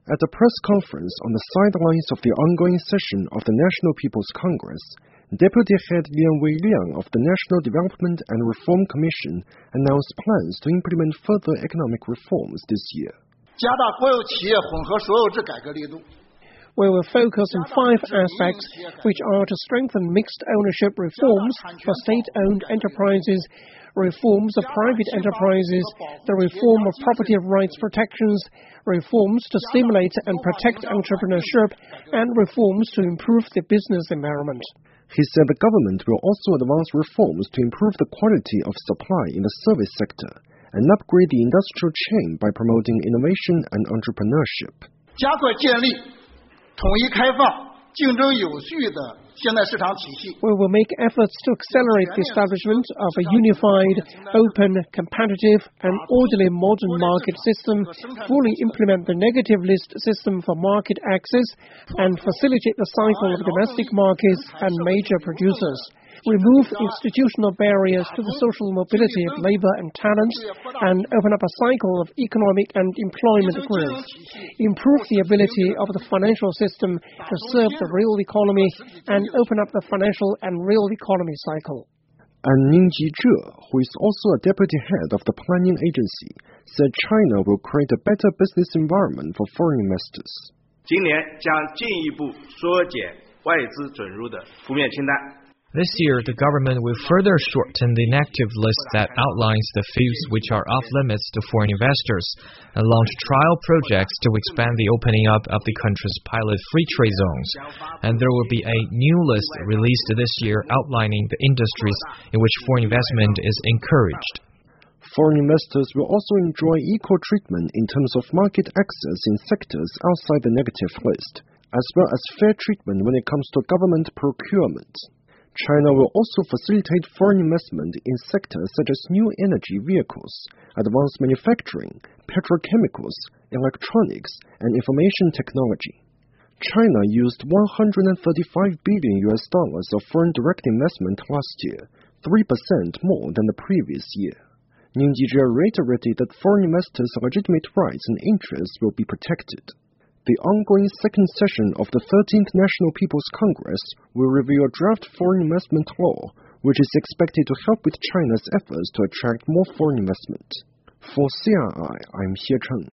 At a press conference on the sidelines of the ongoing session of the National People's Congress, Deputy Head Lian Weiliang of the National Development and Reform Commission announced plans to implement further economic reforms this year. We will focus on 5 aspects, which are to strengthen mixed ownership reforms for state-owned enterprises, reforms of private enterprises, the reform of property rights protections, reforms to stimulate and protect entrepreneurship, and reforms to improve the business environment. He said the government will also advance reforms to improve the quality of supply in the service sector and upgrade the industrial chain by promoting innovation and entrepreneurship. We will make efforts to accelerate the establishment of a unified, open, competitive, and orderly modern market system, fully implement the negative list system for market access, and facilitate the cycle of domestic markets and major producers. Remove institutional barriers to the social mobility of labor and talent, and open up a cycle of economic and employment growth. Improve the ability of the financial system to serve the real economy, and open up the financial and real economy cycle. And Ning Jizhe, who is also a deputy head of the planning agency, said China will create a better business environment for foreign investors. 今年将进一步缩减外资准入的负面清单。 This year, the government will further shorten the inactive list that outlines the fields which are off-limits to foreign investors, and launch trial projects to expand the opening up of the country's pilot free trade zones. And there will be a new list released this year outlining the industries in which foreign investment is encouraged. Foreign investors will also enjoy equal treatment in terms of market access in sectors outside the negative list, as well as fair treatment when it comes to government procurement. China will also facilitate foreign investment in sectors such as new energy vehicles, advanced manufacturing, petrochemicals, electronics, and information technology. China used $135 billion of foreign direct investment last year, 3% more than the previous year. Ning Jizhe reiterated that foreign investors' legitimate rights and interests will be protected. The ongoing second session of the 13th National People's Congress will review a draft foreign investment law, which is expected to help with China's efforts to attract more foreign investment. For CRI, I'm Xie Cheng.